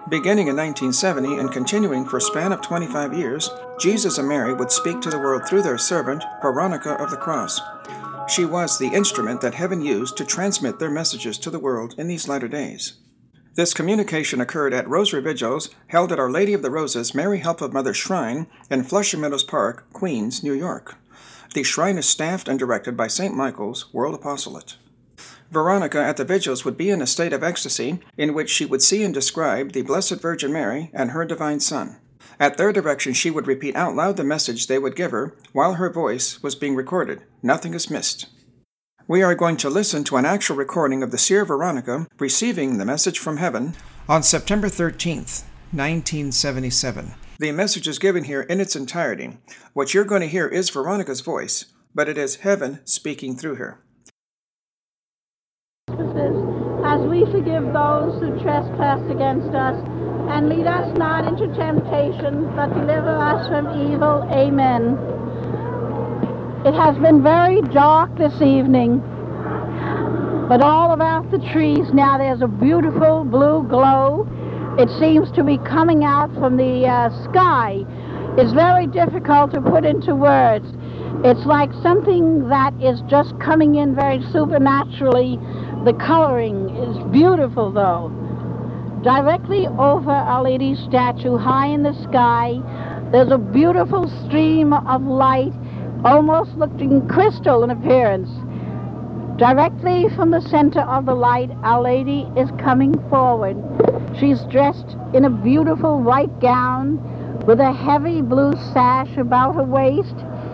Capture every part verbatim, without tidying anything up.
Beginning in nineteen seventy and continuing for a span of twenty-five years, Jesus and Mary would speak to the world through their servant, Veronica of the Cross. She was the instrument that heaven used to transmit their messages to the world in these latter days. This communication occurred at Rosary Vigils held at Our Lady of the Roses Mary Help of Mother Shrine in Flushing Meadows Park, Queens, New York. The shrine is staffed and directed by Saint Michael's World Apostolate. Veronica at the vigils would be in a state of ecstasy in which she would see and describe the Blessed Virgin Mary and her divine Son. At their direction, she would repeat out loud the message they would give her while her voice was being recorded. Nothing is missed. We are going to listen to an actual recording of the Seer Veronica receiving the message from heaven on September thirteenth, nineteen seventy-seven. The message is given here in its entirety. What you're going to hear is Veronica's voice, but it is heaven speaking through her. As we forgive those who trespass against us, and lead us not into temptation, but deliver us from evil. Amen. It has been very dark this evening, but all about the trees now there's a beautiful blue glow. It seems to be coming out from the uh, sky. It's very difficult to put into words. It's like something that is just coming in very supernaturally. The coloring is beautiful, though. Directly over Our Lady's statue, high in the sky, there's a beautiful stream of light, almost looking crystal in appearance. Directly from the center of the light, Our Lady is coming forward. She's dressed in a beautiful white gown with a heavy blue sash about her waist.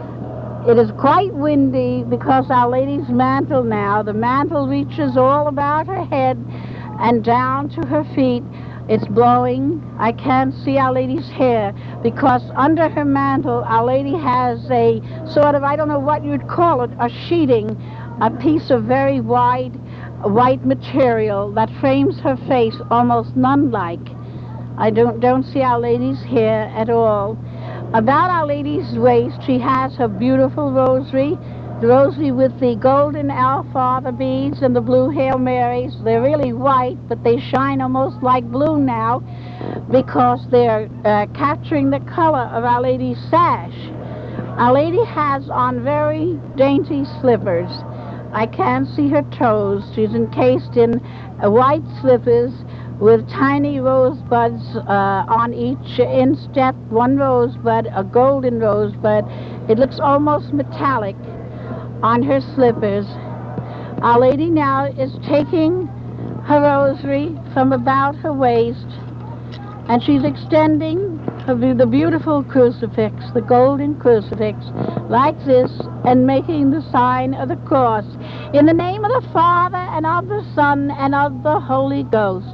It is quite windy because Our Lady's mantle now, the mantle reaches all about her head and down to her feet. It's blowing. I can't see Our Lady's hair because under her mantle, Our Lady has a sort of, I don't know what you'd call it, a sheeting, a piece of very wide white material that frames her face almost nun-like. I don't, don't see Our Lady's hair at all. About Our Lady's waist, she has her beautiful rosary, the rosary with the golden Our Father beads and the blue Hail Marys. They're really white, but they shine almost like blue now because they're uh, capturing the color of Our Lady's sash. Our Lady has on very dainty slippers. I can't see her toes. She's encased in uh, white slippers with tiny rosebuds uh, on each instep, one rosebud, a golden rosebud. It looks almost metallic on her slippers. Our Lady now is taking her rosary from about her waist, and she's extending her, the beautiful crucifix, the golden crucifix, like this, and making the sign of the cross. In the name of the Father, and of the Son, and of the Holy Ghost.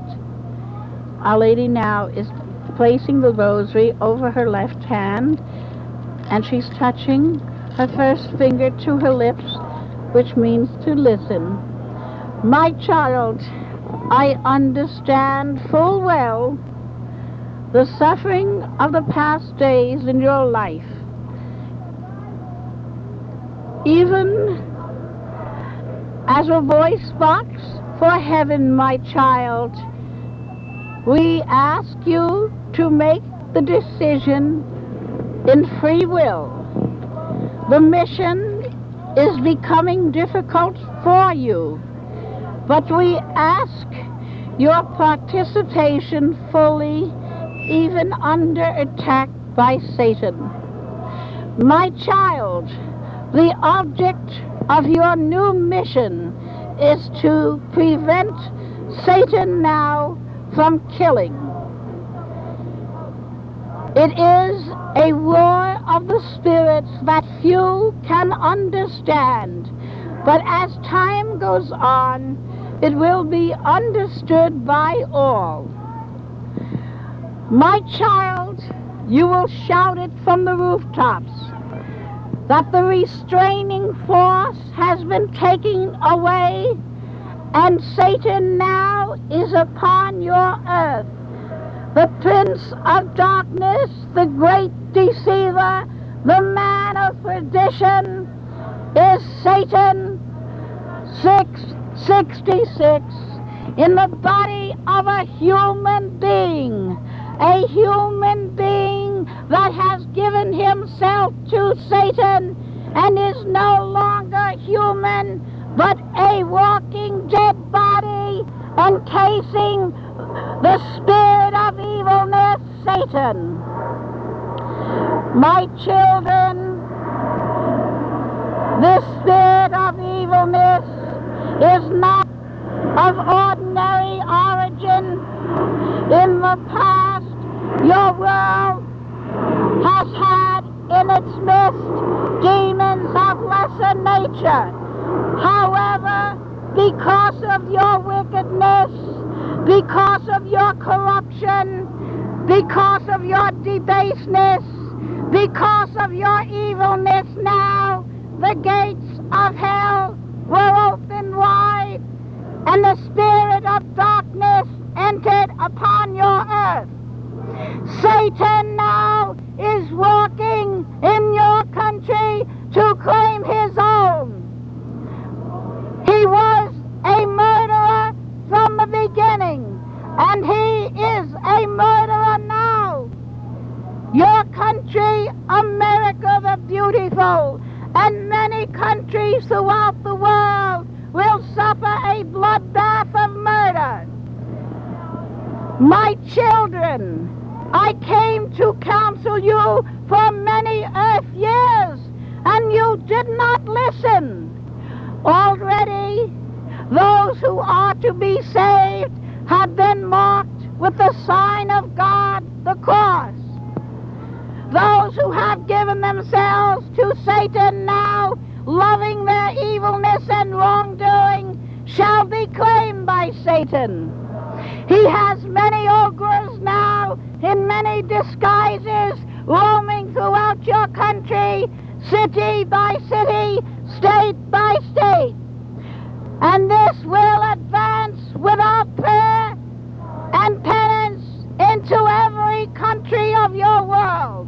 Our Lady now is placing the rosary over her left hand, and she's touching her first finger to her lips, which means to listen. My child, I understand full well the suffering of the past days in your life. Even as a voice box for heaven, my child, we ask you to make the decision in free will. The mission is becoming difficult for you, but we ask your participation fully, even under attack by Satan. My child, the object of your new mission is to prevent Satan now from killing. It is a war of the spirits that few can understand, but as time goes on, it will be understood by all. My child, you will shout it from the rooftops that the restraining force has been taken away, and Satan now is upon your earth. The prince of darkness, the great deceiver, the man of perdition is Satan six sixty-six. in the body of a human being, a human being that has given himself to Satan and is no longer human, but a walking dead body encasing the spirit of evilness, Satan. My children, this spirit of evilness is not of ordinary origin. In the past, your world has had in its midst demons of lesser nature. However, because of your wickedness, because of your corruption, because of your debaseness, because of your evilness now, the gates of hell were opened wide, and the spirit of darkness entered upon your earth. Satan now is walking in your country to claim his own. He was a murderer from the beginning, and he is a murderer now. Your country, America the Beautiful, and many countries throughout the world will suffer a bloodbath of murder. My children, I came to counsel you for many earth years, and you did not listen. Already, those who are to be saved have been marked with the sign of God, the cross. Those who have given themselves to Satan now, loving their evilness and wrongdoing, shall be claimed by Satan. He has many ogres now, in many disguises, roaming throughout your country, city by city, state by state. And this will advance without prayer and penance into every country of your world.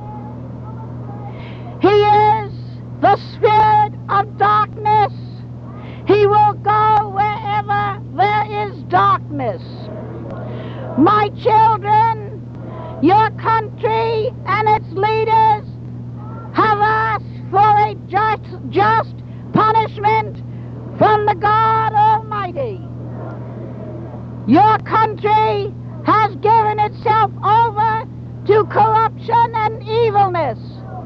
He is the spirit of darkness. He will go wherever there is darkness. My children, your country and its leaders have asked for a just, just punishment from the God Almighty. Your country has given itself over to corruption and evilness.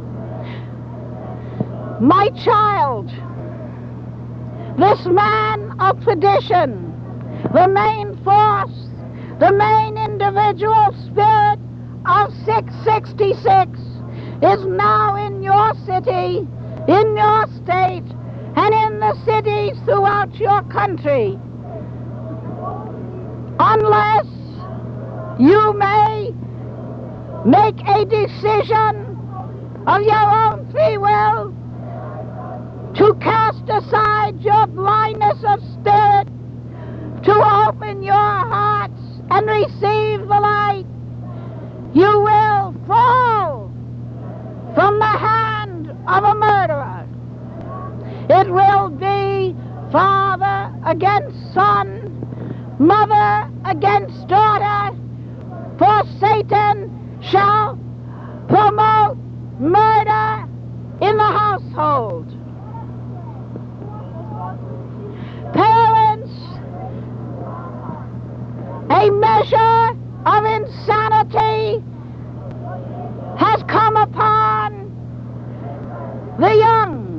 My child, this man of perdition, the main force, the main individual spirit of six sixty-six is now in your city, in your state, and in the cities throughout your country. Unless you may make a decision of your own free will to cast aside your blindness of spirit, to open your hearts and receive the light, you will fall from the hand of a murderer. It will be father against son, mother against daughter, for Satan shall promote murder in the household. Parents, a measure of insanity has come upon the young.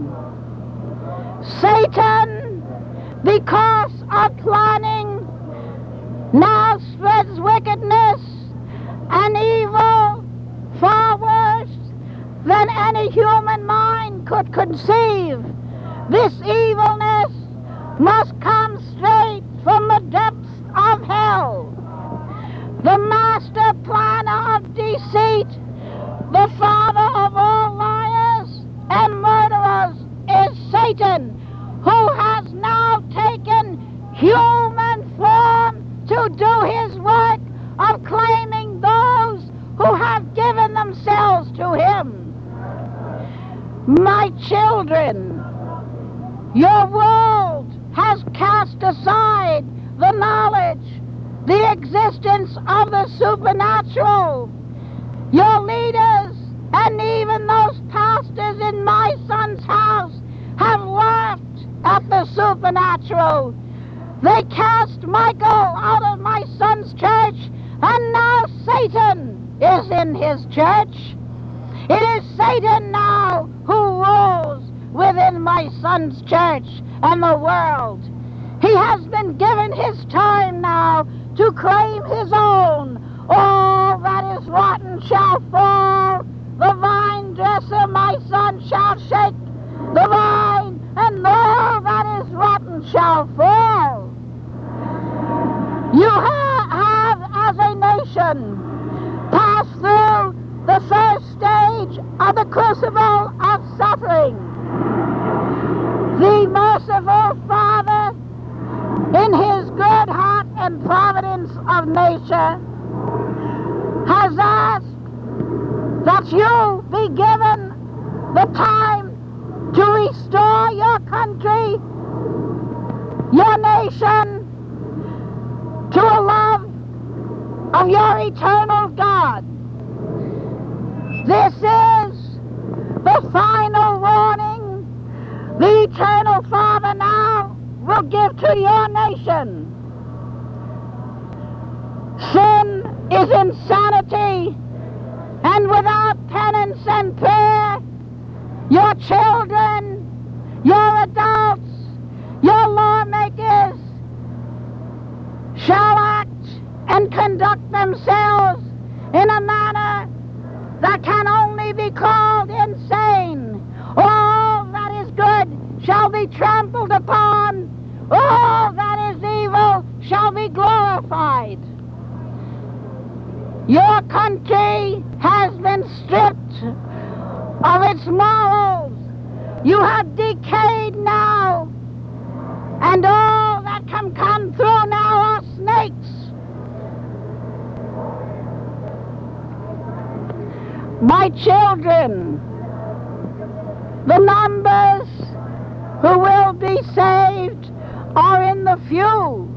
Satan, because of planning, now spreads wickedness and evil far worse than any human mind could conceive. This evilness must come straight from the depths of hell. The master planner of deceit, the father of all liars and murderers, is Satan, who has now taken human form to do his work of claiming those who have given themselves to him. My children, your world has cast aside the knowledge, the existence of the supernatural. Your leaders and even those pastors in my son's house have laughed at the supernatural. They cast Michael out of my son's church, and now Satan is in his church. It is Satan now who rules within my son's church and the world. He has been given his time now to claim his own. All that is rotten shall fall. The vine dresser, my son, shall shake the vine, and all that is rotten shall fall. You ha- have, as a nation, passed through the first stage of the crucible of suffering. The merciful Father, in his good heart and providence of nature, has asked that you be given the time to restore your country, your nation, to a love of your eternal God. This is the final warning the eternal Father now will give to your nation. Sin is insanity, and without penance and prayer, your children, your adults, your lawmakers shall act and conduct themselves in a manner that can only be called insane. All that is good shall be trampled upon. All that is evil shall be glorified. Your country has been stripped of its morals. You have decayed now, and all that can come through now are snakes. My children, the numbers who will be saved are in the few.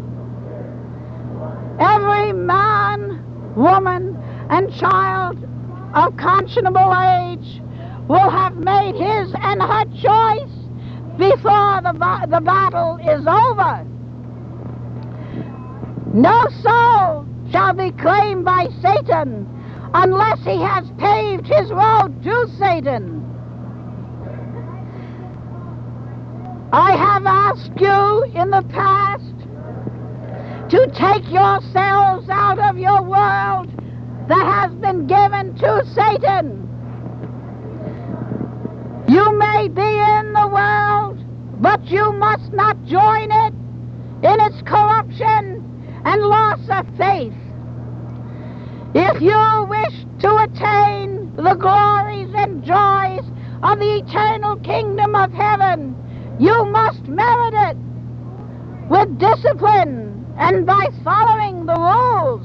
Every man, woman, and child of conscionable age will have made his and her choice before the, ba- the battle is over. No soul shall be claimed by Satan unless he has paved his road to Satan. I have asked you in the past to take yourselves out of your world that has been given to Satan. You may be in the world, but you must not join it in its corruption and loss of faith. If you wish to attain the glories and joys of the eternal kingdom of heaven, you must merit it with discipline and by following the rules.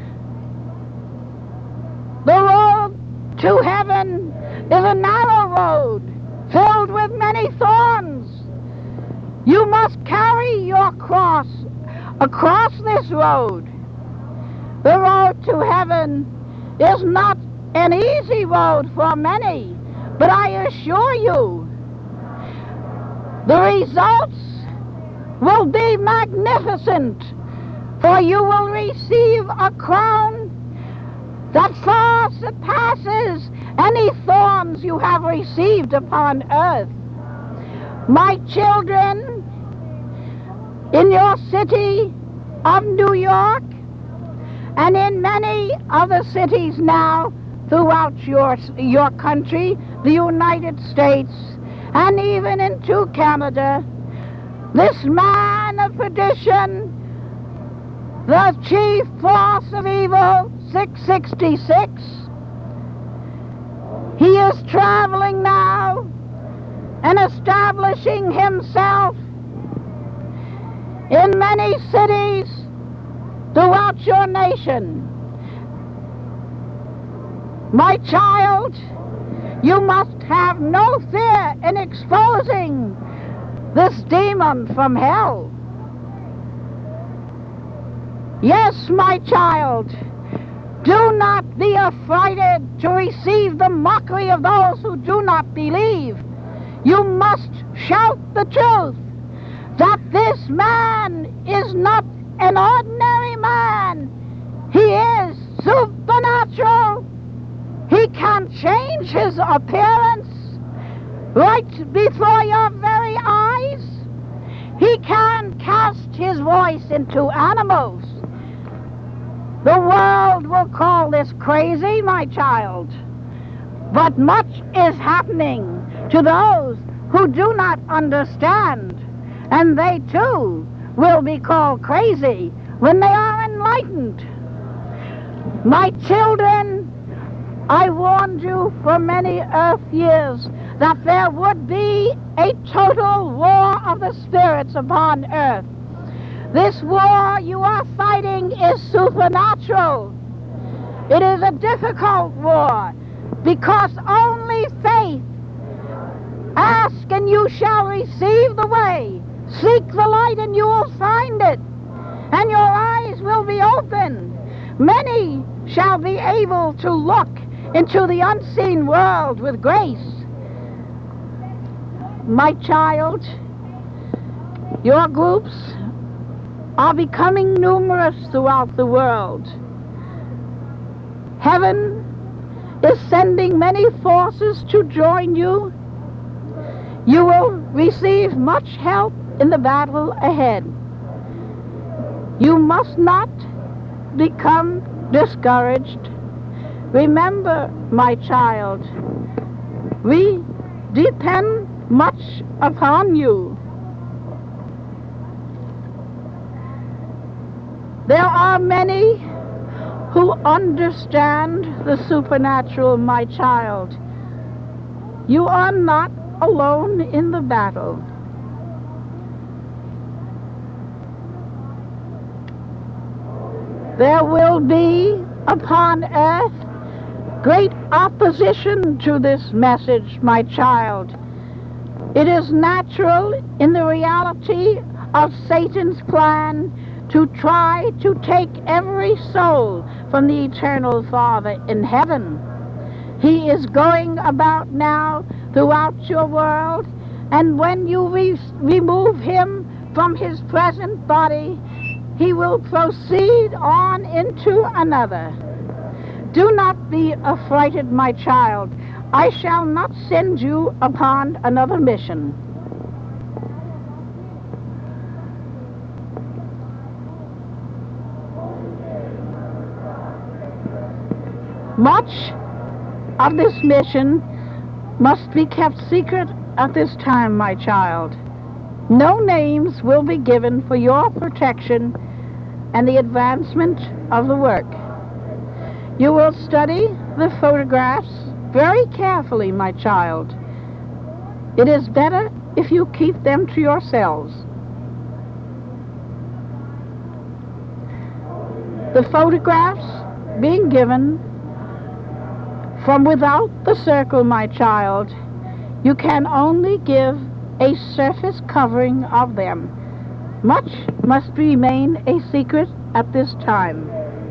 The road to heaven is a narrow road filled with many thorns. You must carry your cross across this road. The road to heaven is not an easy road for many, but I assure you, the results will be magnificent, for you will receive a crown that far surpasses any thorns you have received upon earth. My children, in your city of New York, and in many other cities now throughout your, your country, the United States, and even into Canada, this man of perdition, the chief force of evil, six sixty-six, he is traveling now and establishing himself in many cities throughout your nation. My child, you must have no fear in exposing this demon from hell. Yes, my child, do not be affrighted to receive the mockery of those who do not believe. You must shout the truth, that this man is not an ordinary man. He is supernatural. He can change his appearance right before your very eyes. He can cast his voice into animals. The world will call this crazy, my child. But much is happening to those who do not understand, and they too will be called crazy when they are enlightened. My children, I warned you for many earth years that there would be a total war of the spirits upon earth. This war you are fighting is supernatural. It is a difficult war because only faith. Ask and you shall receive the way. Seek the light and you will find it, and your eyes will be opened. Many shall be able to look into the unseen world with grace. My child, your groups are becoming numerous throughout the world. Heaven is sending many forces to join you. You will receive much help in the battle ahead. You must not become discouraged. Remember, my child, we depend much upon you. There are many who understand the supernatural, my child. You are not alone in the battle. There will be upon earth great opposition to this message, my child. It is natural in the reality of Satan's plan to try to take every soul from the eternal Father in heaven. He is going about now throughout your world, and when you re- remove him from his present body, he will proceed on into another. Do not be affrighted, my child. I shall not send you upon another mission. Much of this mission must be kept secret at this time, my child. No names will be given for your protection and the advancement of the work. You will study the photographs very carefully, my child. It is better if you keep them to yourselves. The photographs being given from without the circle, my child, you can only give a surface covering of them. Much must remain a secret at this time.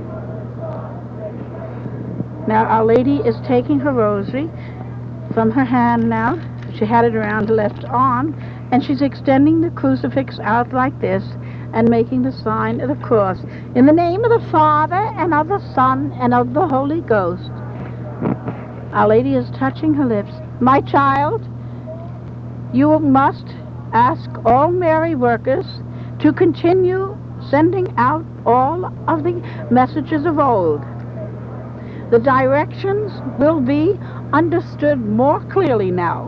Now Our Lady is taking her rosary from her hand now. She had it around her left arm, and she's extending the crucifix out like this and making the sign of the cross. In the name of the Father, and of the Son, and of the Holy Ghost. Our Lady is touching her lips. My child, you must ask all Mary workers to continue sending out all of the messages of old. The directions will be understood more clearly now.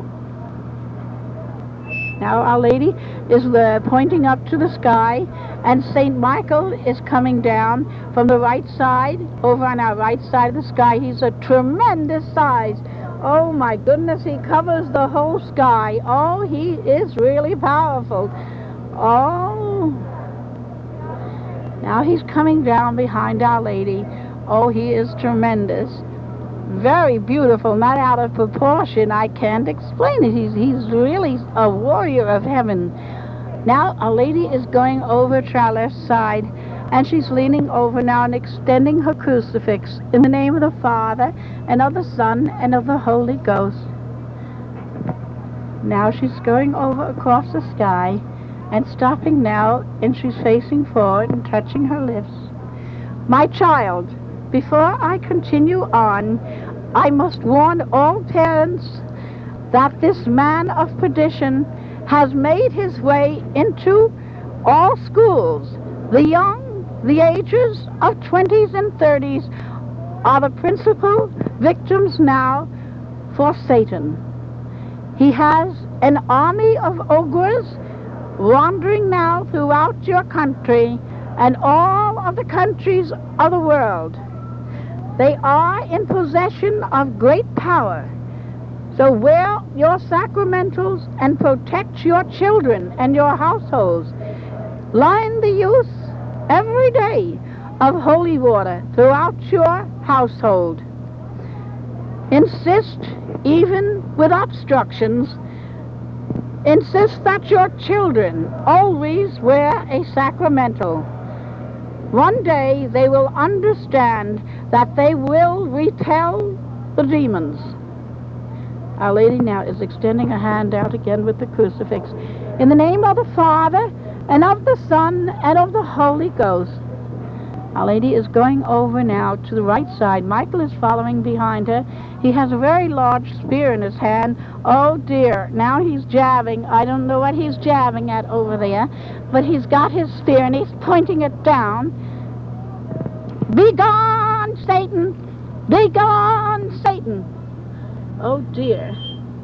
Now Our Lady is uh, pointing up to the sky, and Saint Michael is coming down from the right side, over on our right side of the sky. He's a tremendous size. Oh my goodness, he covers the whole sky. Oh, he is really powerful. Oh, now he's coming down behind Our Lady. Oh, he is tremendous. Very beautiful, not out of proportion. I can't explain it. He's, he's really a warrior of heaven. Now Our Lady is going over to our left side, And she's leaning over now and extending her crucifix in the name of the Father, and of the Son, and of the Holy Ghost. Now she's going over across the sky and stopping now, and she's facing forward and touching her lips. My child, before I continue on, I must warn all parents that this man of perdition has made his way into all schools. The young, the ages of twenties and thirties, are the principal victims now for Satan. He has an army of ogres wandering now throughout your country and all of the countries of the world. They are in possession of great power. So wear your sacramentals and protect your children and your households. Line the use every day of holy water throughout your household. Insist, even with obstructions, insist that your children always wear a sacramental. One day they will understand that they will repel the demons. Our Lady now is extending her hand out again with the crucifix. In the name of the Father, and of the Son, and of the Holy Ghost. Our Lady is going over now to the right side. Michael is following behind her. He has a very large spear in his hand. Oh dear, now he's jabbing. I don't know what he's jabbing at over there, but he's got his spear and he's pointing it down. Be gone, Satan! Be gone, Satan! Oh dear.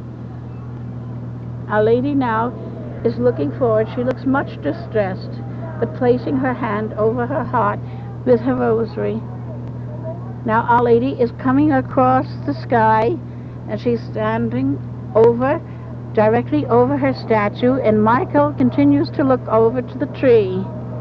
Our Lady now is looking forward. She looks much distressed, but placing her hand over her heart with her rosary. Now Our Lady is coming across the sky, and she's standing over, directly over her statue, and Michael continues to look over to the tree.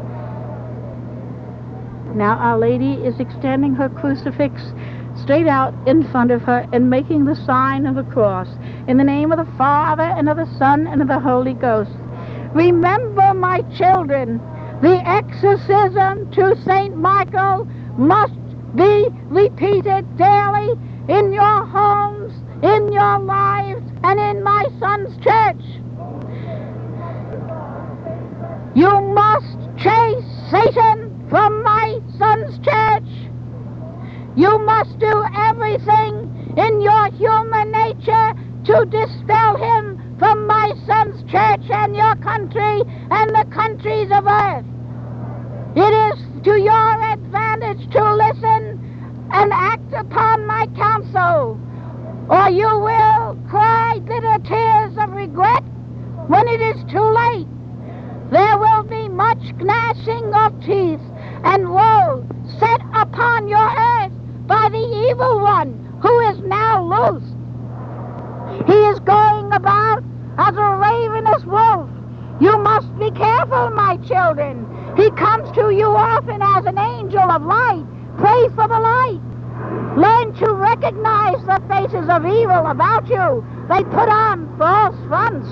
Now Our Lady is extending her crucifix straight out in front of her and making the sign of the cross. In the name of the Father, and of the Son, and of the Holy Ghost. Remember, my children, the exorcism to Saint Michael must be repeated daily in your homes, in your lives, and in my son's church. You must chase Satan from my son's church. You must do everything in your human nature to dispel him from my son's church and your country and the countries of earth. It is to your advantage to listen and act upon my counsel, or you will cry bitter tears of regret when it is too late. There will be much gnashing of teeth and woe set upon your earth by the evil one who is now loose. He is going about as a ravenous wolf. You must be careful, my children. He comes to you often as an angel of light. Pray for the light. Learn to recognize the faces of evil about you. They put on false fronts.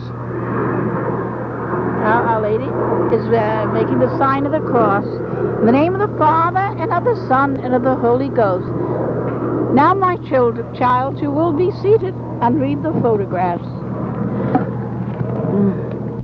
Now Our Lady is uh, making the sign of the cross. In the name of the Father, and of the Son, and of the Holy Ghost. Now, my child, child, you will be seated and read the photographs. Mm.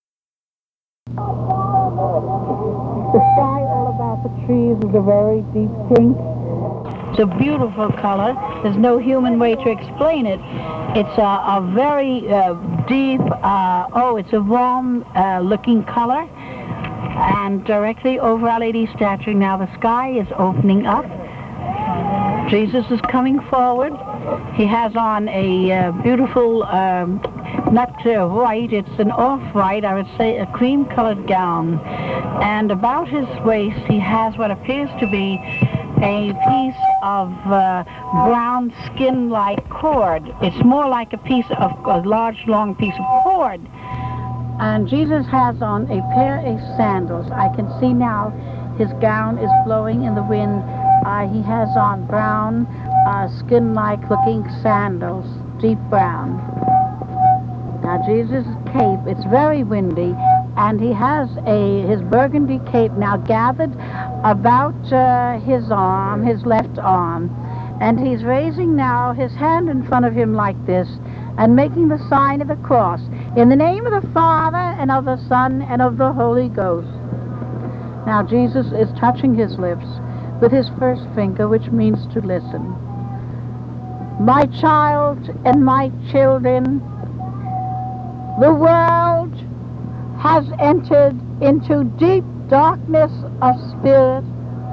The sky all about the trees is a very deep pink. It's a beautiful color. There's no human way to explain it. It's a, a very uh, deep, uh, oh, it's a warm uh, looking color. And directly over Our Lady's statue now the sky is opening up. Jesus is coming forward. He has on a uh, beautiful, um, not uh, white, it's an off-white, I would say a cream-colored gown. And about his waist he has what appears to be a piece of uh, brown skin-like cord. It's more like a piece of a large, long piece of cord. And Jesus has on a pair of sandals. I can see now his gown is blowing in the wind. Uh, he has on brown, uh, skin-like looking sandals, deep brown. Now Jesus' cape, it's very windy, and he has a his burgundy cape now gathered about uh, his arm, his left arm, and he's raising now his hand in front of him like this and making the sign of the cross. In the name of the Father, and of the Son, and of the Holy Ghost. Now Jesus is touching his lips with his first finger, which means to listen. My child and my children, the world has entered into deep darkness of spirit.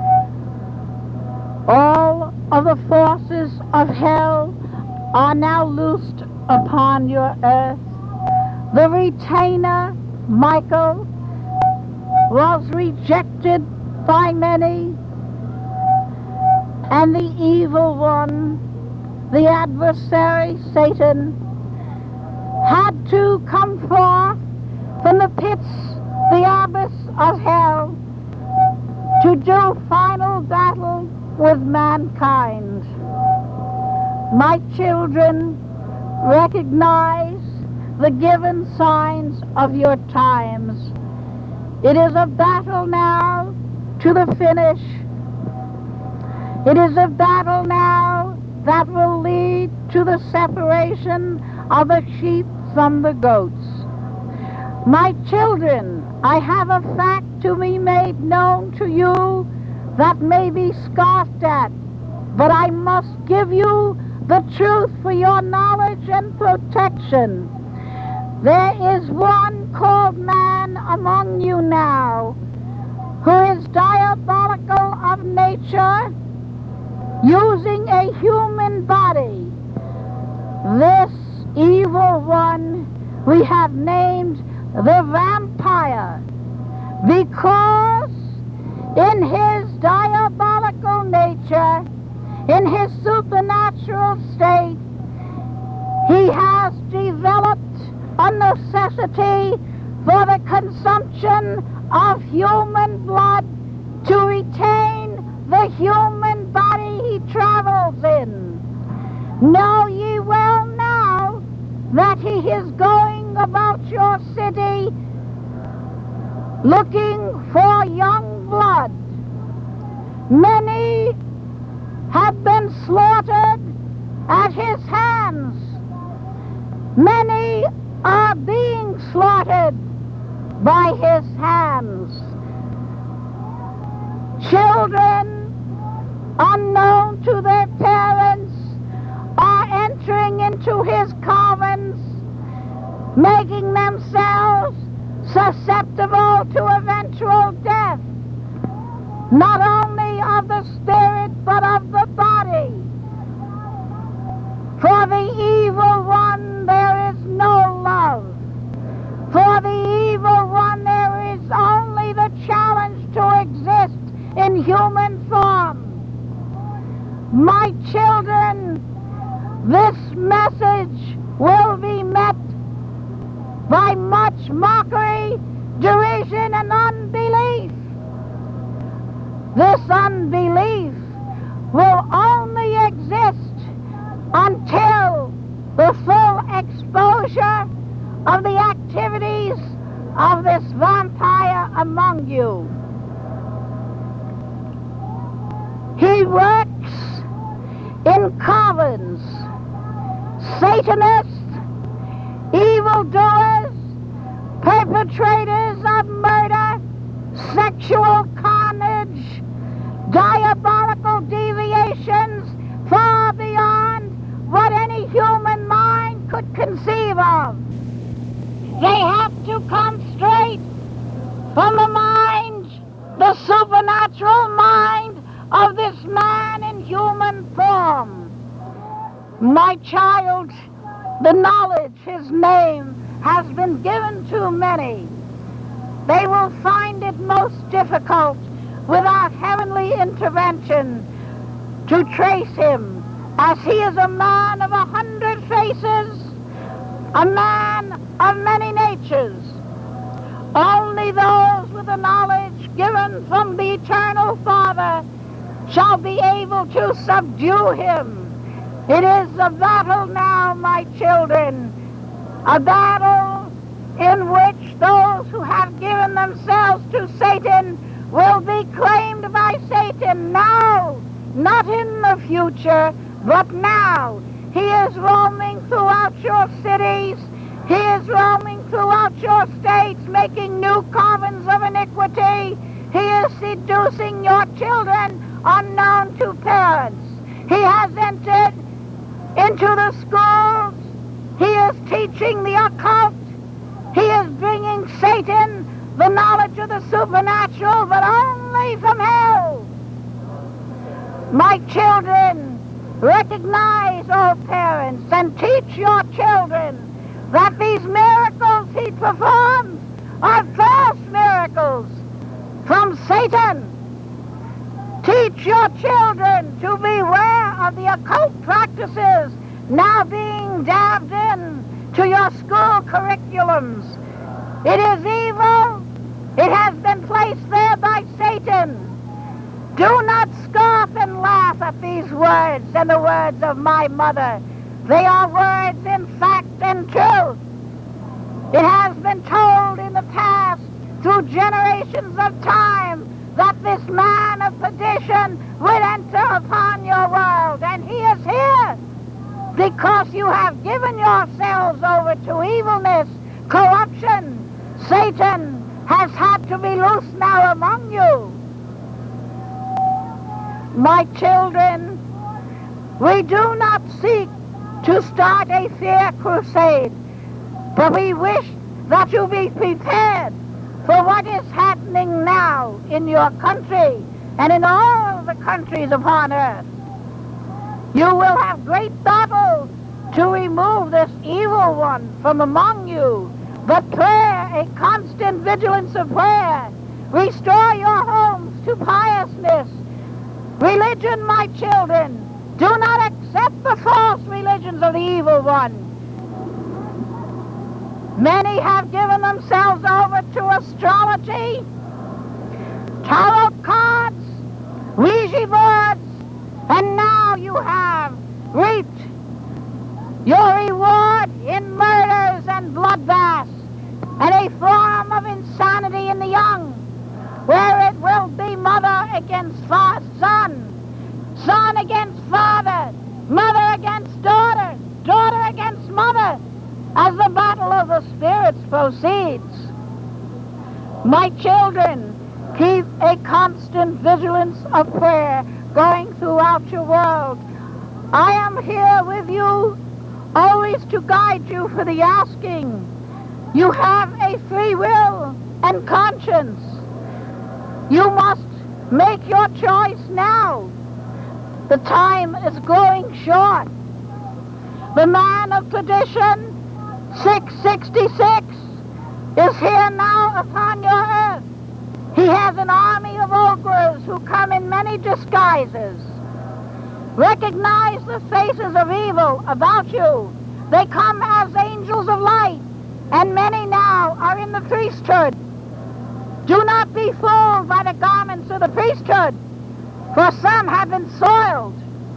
All of the forces of hell are now loosed upon your earth. The retainer, Michael, was rejected by many, and the evil one, the adversary, Satan, had to come forth from the pits, the abyss of hell, to do final battle with mankind. My children, recognize the given signs of your times. It is a battle now to the finish. It is a battle now that will lead to the separation of the sheep from the goats. My children, I have a fact to be made known to you that may be scoffed at, but I must give you the truth for your knowledge and protection. There is one called man among you now, who is diabolical of nature, using a human body. This evil one we have named the vampire, because in his diabolical nature, in his supernatural state, he has developed a necessity for the consumption of human blood to retain the human body he travels in. Know ye well now that he is going about your city looking for young blood. Many have been slaughtered at his hands. Many are being slaughtered by his hands. Children, unknown to their parents, are entering into his covens, making themselves susceptible to eventual death, not only of the spirit but of the body. For the evil one there is no love. For the evil one there is only the challenge to exist in human form. My children, this message will be met by much mockery, derision, and unbelief. This unbelief will only exist until the full exposure of the activities of this vampire among you. He works in covens, Satanists, evildoers, perpetrators of murder, sexual carnage, diabolical deviations far beyond what any human mind could conceive of. They have to come straight from the mind, the supernatural mind of this man in human form. My child, the knowledge, his name, has been given to many. They will find it most difficult without heavenly intervention to trace him, as he is a man of a hundred faces, a man of many natures. Only those with the knowledge given from the eternal Father shall be able to subdue him. It is a battle now, my children, a battle in which those who have given themselves to Satan will be claimed deceived by Satan now, not in the future, but now. He is roaming throughout your cities. He is roaming throughout your states, making new covens of iniquity. He is seducing your children unknown to parents. He has entered into the schools. He is teaching the occult. He is bringing Satan the knowledge of the supernatural, but only from hell. My children, recognize, O parents, and teach your children that these miracles he performs are false miracles from Satan. Teach your children to beware of the occult practices now being dabbed in to your school curriculums. It is evil. It has been placed there by Satan. Do not scoff and laugh at these words and the words of my mother. They are words in fact and truth. It has been told in the past through generations of time that this man of perdition would enter upon your world, and he is here because you have given yourselves over to evilness, corruption. Satan has had to be loose now among you. My children, we do not seek to start a fear crusade, but we wish that you be prepared for what is happening now in your country and in all the countries upon earth. You will have great battles to remove this evil one from among you, but prayer, a constant vigilance of prayer, restore your homes to piousness. Religion, my children, do not accept the false religions of the evil one. Many have given themselves over to astrology, tarot cards, Ouija boards, and now you have reaped your reward in murders and bloodbaths, and a form of insanity in the young, where it will be mother against fa- son, son against father, mother against daughter, daughter against mother, as the battle of the spirits proceeds. My children, keep a constant vigilance of prayer going throughout your world. I am here with you, always to guide you for the asking. You have a free will and conscience. You must make your choice now. The time is growing short. The man of perdition, six sixty-six, is here now upon your earth. He has an army of ogres who come in many disguises. Recognize the faces of evil about you. They come as angels of light, and many now are in the priesthood. Do not be fooled by the garments of the priesthood, for some have been soiled.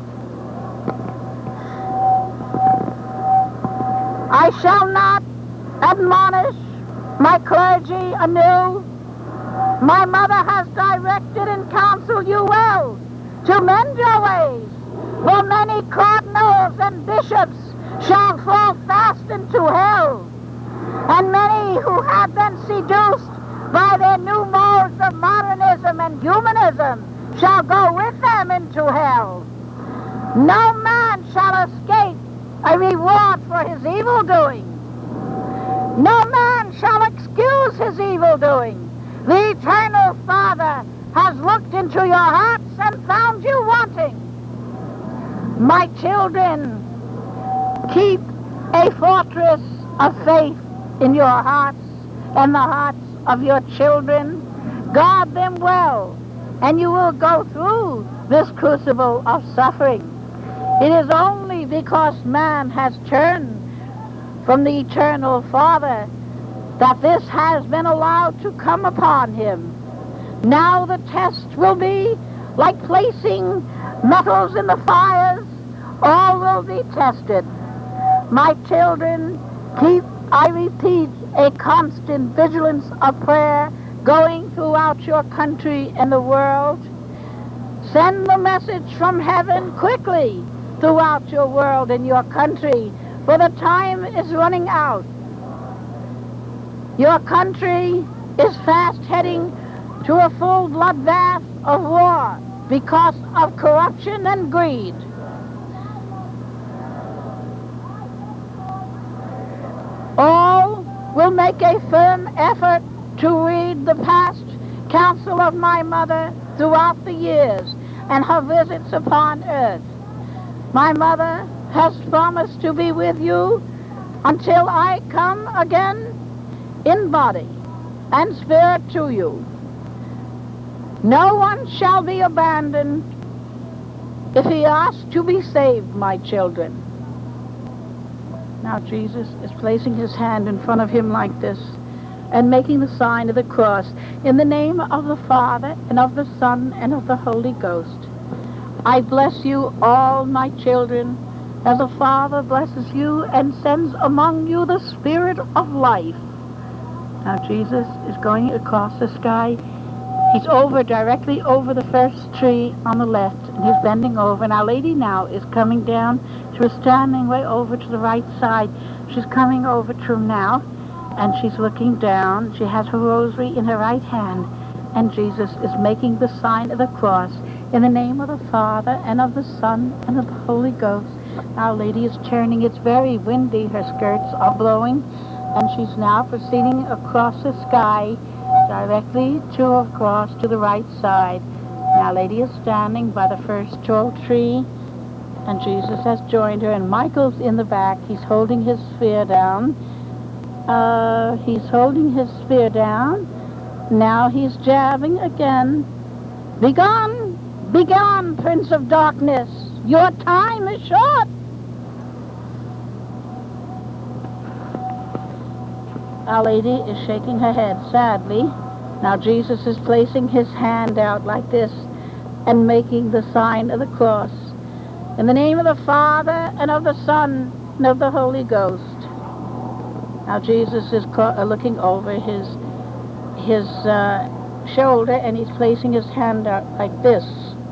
I shall not admonish my clergy anew. My mother has directed and counseled you well to mend your ways, for many cardinals and bishops shall fall fast into hell, and many who have been seduced by their new modes of modernism and humanism shall go with them into hell. No man shall escape a reward for his evil doing. No man shall excuse his evil doing. The Eternal Father has looked into your hearts and found you wanting. My children, keep a fortress of faith in your hearts and the hearts of your children. Guard them well, and you will go through this crucible of suffering. It is only because man has turned from the Eternal Father that this has been allowed to come upon him. Now the test will be like placing metals in the fires. All will be tested. My children, keep, I repeat, a constant vigilance of prayer going throughout your country and the world. Send the message from heaven quickly throughout your world and your country, for the time is running out. Your country is fast heading to a full bloodbath of war because of corruption and greed. All will make a firm effort to read the past counsel of my mother throughout the years and her visits upon earth. My mother has promised to be with you until I come again in body and spirit to you. No one shall be abandoned if he asks to be saved, my children. Now Jesus is placing his hand in front of him like this and making the sign of the cross in the name of the Father and of the Son and of the Holy Ghost. I bless you all, my children, as the Father blesses you and sends among you the Spirit of life. Now Jesus is going across the sky. He's over, directly over the first tree on the left, and he's bending over. And Our Lady now is coming down. She was standing way over to the right side. She's coming over to him now, and she's looking down. She has her rosary in her right hand, and Jesus is making the sign of the cross in the name of the Father and of the Son and of the Holy Ghost. Our Lady is turning. It's very windy. Her skirts are blowing, and she's now proceeding across the sky directly to across to the right side. Our Lady is standing by the first tall tree, and Jesus has joined her, and Michael's in the back. He's holding his spear down. Uh, he's holding his spear down. Now he's jabbing again. Begone! Begone, Prince of Darkness! Your time is short! Our Lady is shaking her head sadly. Now Jesus is placing his hand out like this and making the sign of the cross. In the name of the Father and of the Son and of the Holy Ghost. Now Jesus is uh, looking over his his uh, shoulder, and he's placing his hand out like this.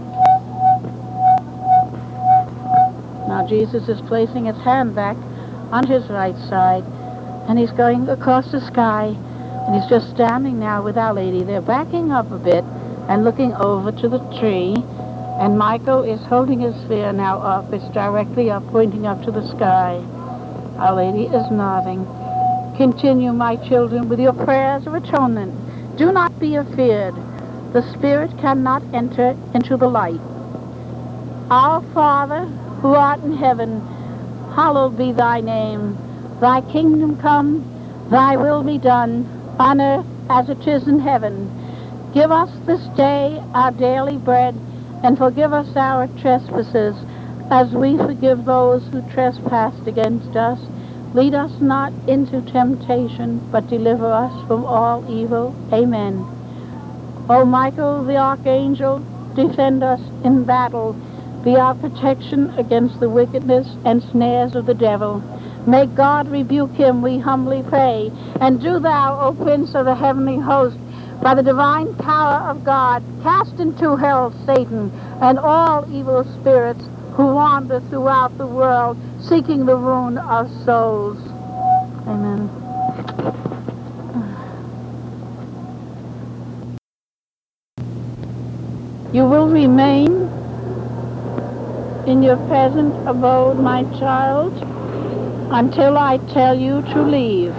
Now Jesus is placing his hand back on his right side, and he's going across the sky, and he's just standing now with Our Lady. They're backing up a bit and looking over to the tree, and Michael is holding his spear now up. It's directly up, pointing up to the sky. Our Lady is nodding. Continue, my children, with your prayers of atonement. Do not be afeared. The Spirit cannot enter into the light. Our Father, who art in heaven, hallowed be thy name. Thy kingdom come, thy will be done, on earth as it is in heaven. Give us this day our daily bread, and forgive us our trespasses, as we forgive those who trespass against us. Lead us not into temptation, but deliver us from all evil. Amen. O Michael the archangel, defend us in battle. Be our protection against the wickedness and snares of the devil. May God rebuke him, we humbly pray. And do thou, O Prince of the heavenly host, by the divine power of God, cast into hell Satan and all evil spirits who wander throughout the world, seeking the ruin of souls. Amen. You will remain in your present abode, my child, until I tell you to leave.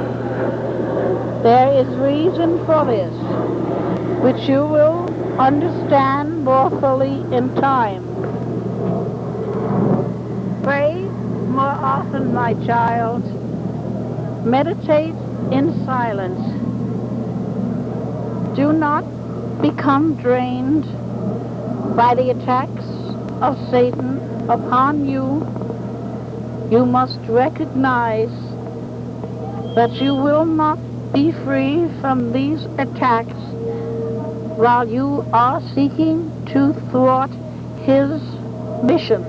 There is reason for this, which you will understand more fully in time. Pray more often, my child. Meditate in silence. Do not become drained by the attacks of Satan upon you. You must recognize that you will not be free from these attacks while you are seeking to thwart his mission.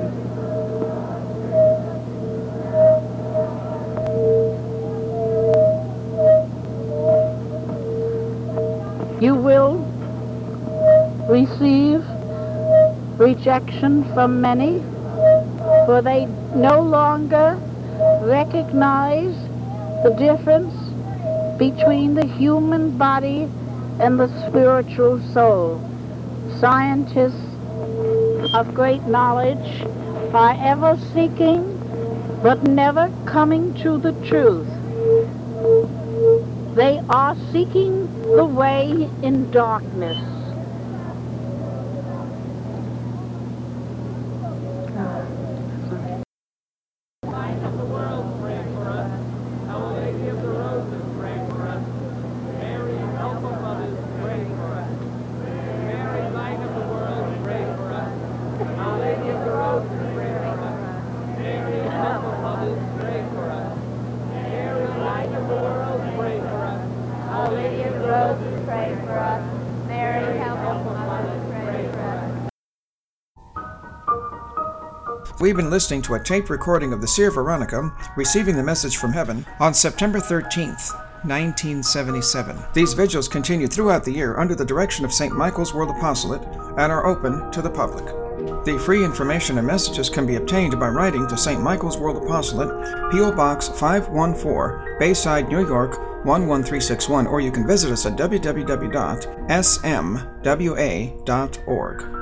You will receive rejection from many, for they no longer recognize the difference between the human body and the spiritual soul. Scientists of great knowledge are ever seeking but never coming to the truth. They are seeking the way in darkness. We've been listening to a tape recording of the Seer Veronica receiving the message from heaven on September thirteenth, nineteen seventy-seven. These vigils continue throughout the year under the direction of Saint Michael's World Apostolate and are open to the public. The free information and messages can be obtained by writing to Saint Michael's World Apostolate, P O Box five one four, Bayside, New York one one three six one, or you can visit us at w w w dot s m w a dot org.